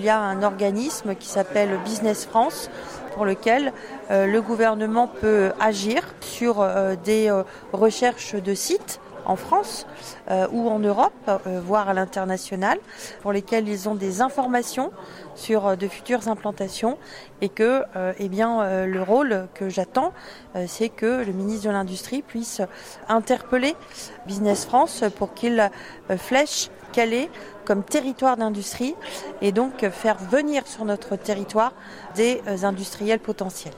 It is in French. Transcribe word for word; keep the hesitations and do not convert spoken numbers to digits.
y a un organisme qui s'appelle Business France, pour lequel euh, le gouvernement peut agir sur euh, des euh, recherches de sites en France euh, ou en Europe, euh, voire à l'international, pour lesquels ils ont des informations sur euh, de futures implantations et que euh, eh bien, euh, le rôle que j'attends, euh, c'est que le ministre de l'Industrie puisse interpeller Business France pour qu'il euh, flèche Calais comme territoire d'industrie et donc faire venir sur notre territoire des euh, industriels potentiels.